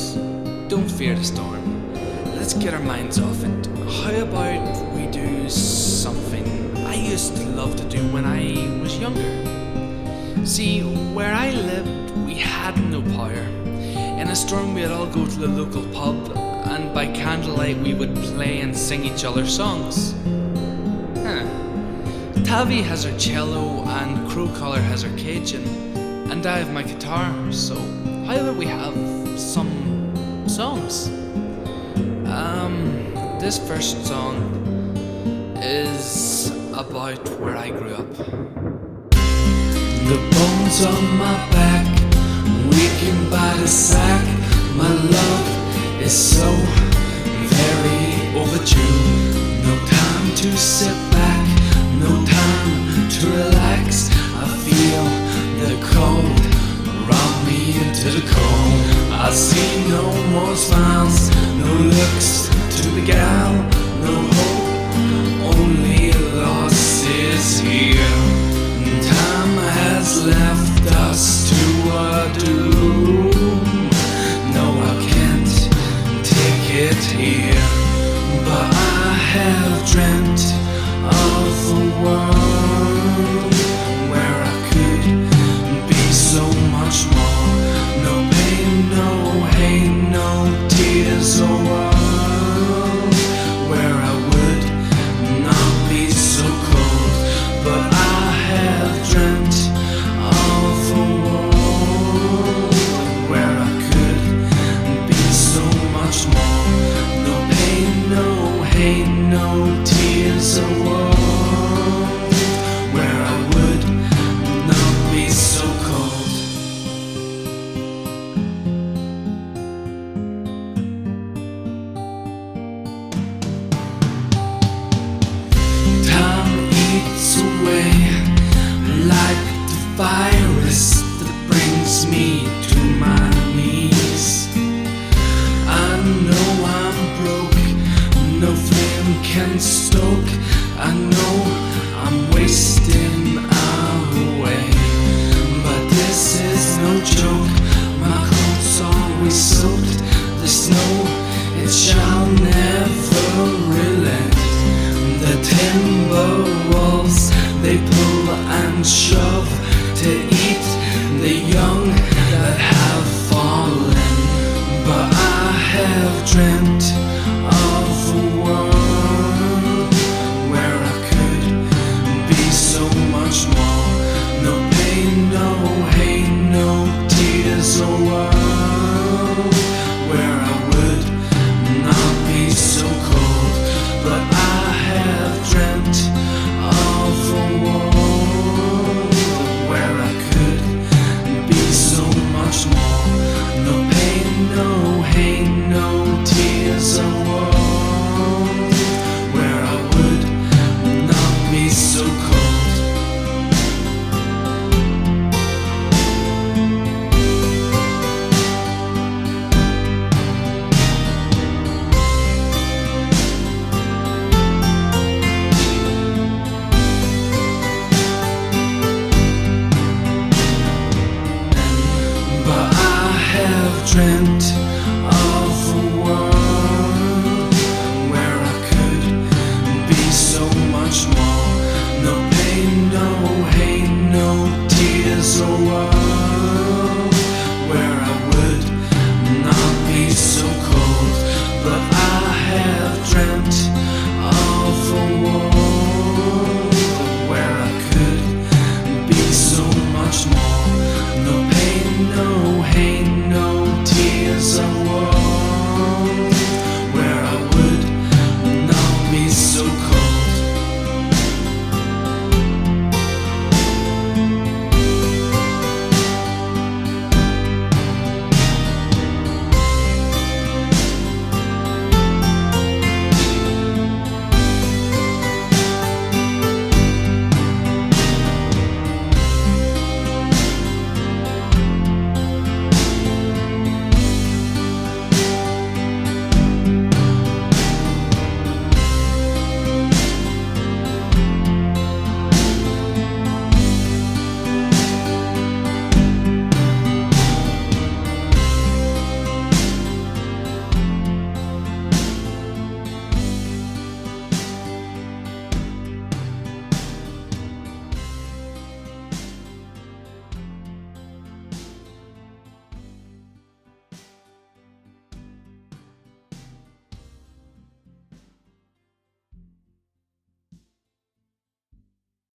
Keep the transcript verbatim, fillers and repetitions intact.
friends, don't fear the storm. Let's get our minds off it. How about we do something I used to love to do when I was younger? See, where I lived, we had no power. In a storm, we'd all go to the local pub, and by candlelight, we would play and sing each other's songs. Huh. Tavi has her cello, and Crow Collar has her Cajun, and I have my guitar, so how about we have some songs? Um, this first song is about where I grew up. The bones on my back, weakened by the sack. My love is so very overdue. No time to sit back, no time to relax. I feel the cold around me into the cold. I see no more smiles, no looks to beguile, no hope, only losses here. Time has left us to our doom. No, I can't take it here, but I have dreamt of a world where I could be so much more. No pain, no hate, no tears, a world where I would not be so cold. But I have dreamt of a world where I could be so much more. No pain, no hate, no tears, a world where I would not be so cold. Time eats away like the virus that brings me to my knees. I know I'm broke, no flame can stoke. I know I'm wasting away, but this is no joke. My clothes always soaked, the snow, it shall never relent. The timber walls, they pull and shove to eat the young that have fallen. But I have dreamt of a world where I could be so much more. No pain, no hate, no tears, a world where I would not be so cold. But I have dreamt of a world where I could be so much more. No pain, no hate, no tears, a world where I would not be so cold. But I have dreamt